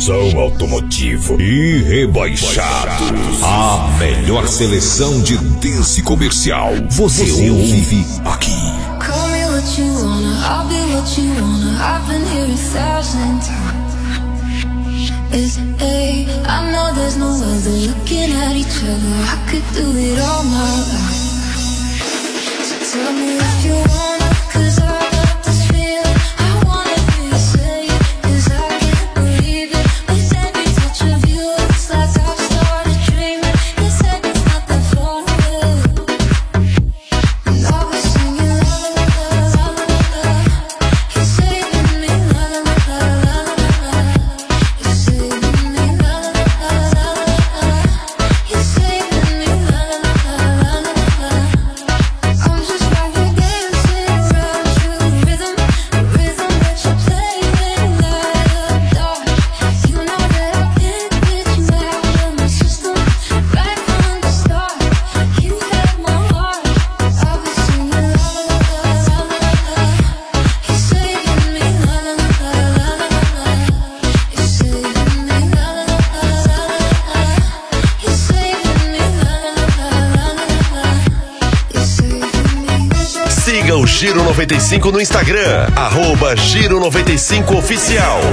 som automotivo e rebaixado. A melhor seleção de dance comercial. Você ouve aqui. Call me what you wanna, I'll be what you wanna. I've been here 1,000 times. I know there's no other looking at each other. I could do it all my life. So tell me if you wanna, 'cause I got this feeling. I wanna hear you say it, 'cause I can't believe it. With every touch of you, it's like I've started dreaming. You said it's not that far away, and I was singing la la la la la la. You're saving me la la la la la la. You're saving me la la la la la. You're saving me la la la la la. I'm just right here dancing around you, rhythm that you're playing like a dog. You know that I can't get you out of my system. Right from the start, you had my heart. I was singing la la la la la la. You're saving me la la la la la. You're saving me la la la la la. You're saving me la la la la la. You're saving me. Siga o Giro 95 no Instagram, @Giro95Oficial.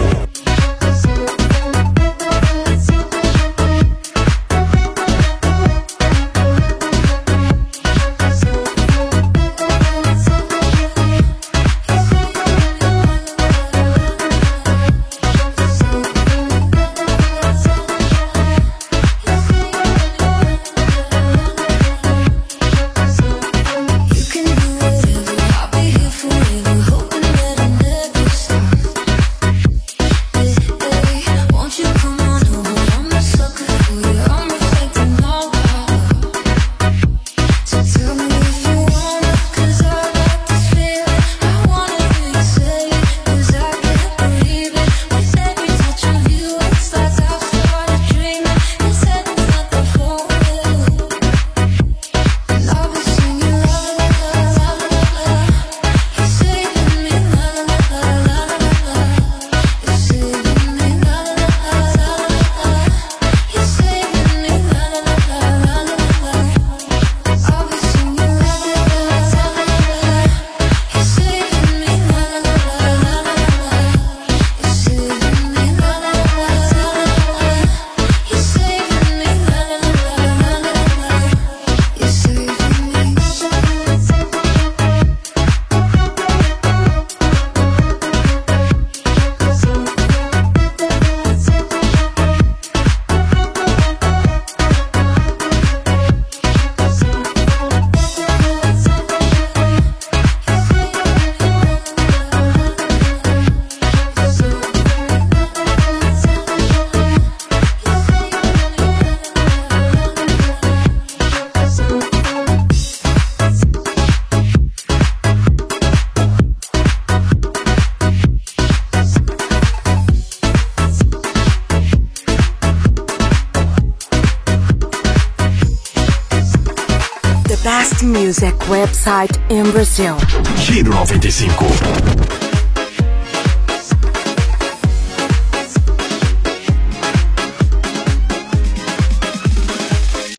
You can do whatever, I'll be here forever, hoping that it never stops. Hey, won't you come on over? I'm a sucker for you, I'm reflecting all power. So tell me if you wanna, 'cause I got this feeling. I wanna hear you say it, 'cause I can't believe it. With every touch of you, it's like I've started dreaming. You said it's not that far away, and I was singing la la la la la la. You're saving me la la la la la la. You're saving me la la la la la. You're saving me la la la la la la. I was singing la la la la la. You're saving me la la la la la la. You're saving me la la la la la. You're saving me la la la la la. You're saving me. The best music website in Brazil. Giro 95.